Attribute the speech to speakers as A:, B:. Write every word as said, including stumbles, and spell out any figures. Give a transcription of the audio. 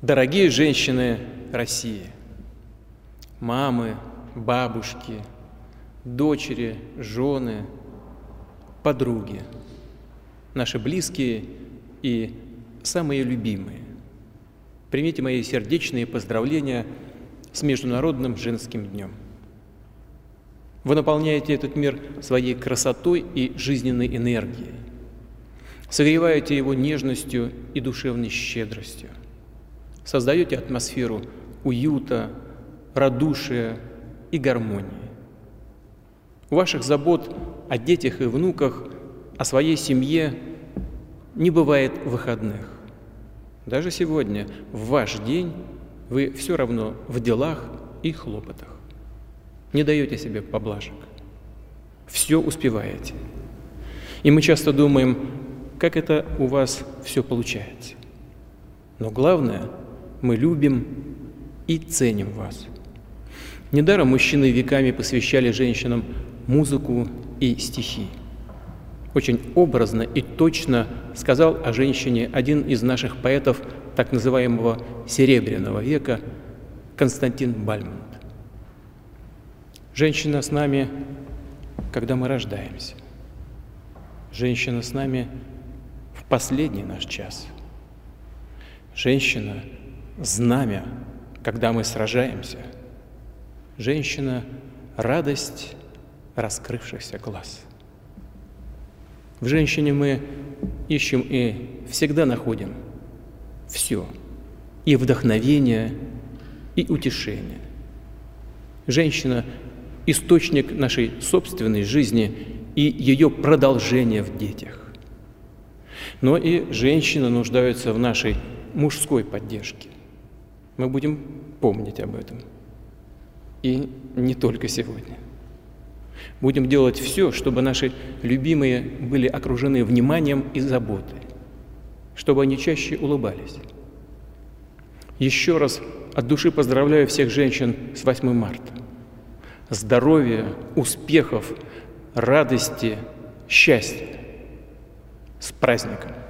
A: Дорогие женщины России, мамы, бабушки, дочери, жены, подруги, наши близкие и самые любимые, примите мои сердечные поздравления с Международным женским днем. Вы наполняете этот мир своей красотой и жизненной энергией, согреваете его нежностью и душевной щедростью, создаете атмосферу уюта, радушия и гармонии. У ваших забот о детях и внуках, о своей семье не бывает выходных. Даже сегодня, в ваш день, вы все равно в делах и хлопотах. Не даете себе поблажек. Все успеваете. И мы часто думаем, как это у вас все получается. Но главное, мы любим и ценим вас. Недаром мужчины веками посвящали женщинам музыку и стихи. Очень образно и точно сказал о женщине один из наших поэтов так называемого Серебряного века Константин Бальмонт. Женщина с нами, когда мы рождаемся. Женщина с нами в последний наш час. Женщина – знамя, когда мы сражаемся. Женщина – радость раскрывшихся глаз. В женщине мы ищем и всегда находим все – и вдохновение, и утешение. Женщина – источник нашей собственной жизни и ее продолжение в детях. Но и женщины нуждаются в нашей мужской поддержке. Мы будем помнить об этом. И не только сегодня. Будем делать все, чтобы наши любимые были окружены вниманием и заботой, чтобы они чаще улыбались. Еще раз от души поздравляю всех женщин с восьмым марта. Здоровья, успехов, радости, счастья. С праздником!